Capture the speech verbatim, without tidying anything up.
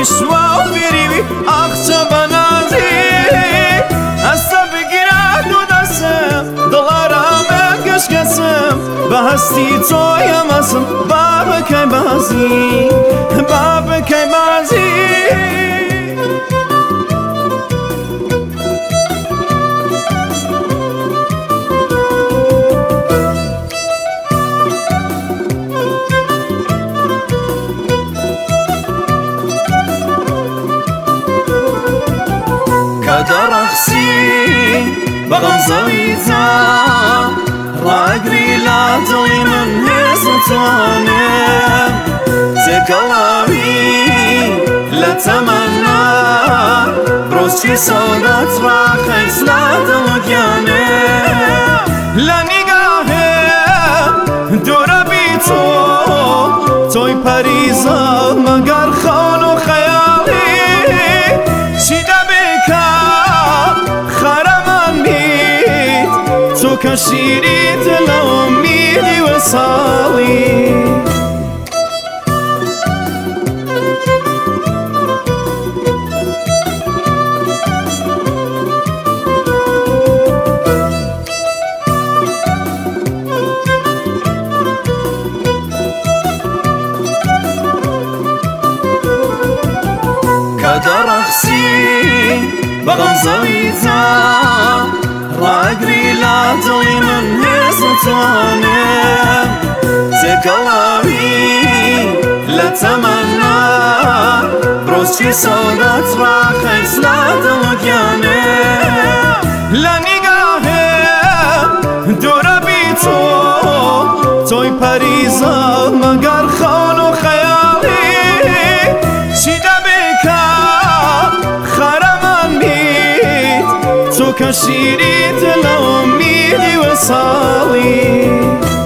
شوا و بیریوی اخچه بنازی هستا بگیرد و دستم دلارم کشکسم به هستی تویمسم بابا که بازی بابا که بازی كدرخسي بغمزويتا راقري لا دلي من هزتوانا تقلبي لا تمنى بروسي صورت راخيس لا دلقيانا لا نگاهه دورا بيتو توي پريزا مگر خان و خيالي كشيري تلوميدي وصالي كدرخسي بغمزويتا راقري لا دلي من هزتوانا تقلبي لا تمنى بروسي صورت راخيس لا دلقيانا لا نگاهه دورا بيتو توي پريزا مگر خان و خيالي چیده بکا خرمان بید تو کشیری دلم میدی وصالی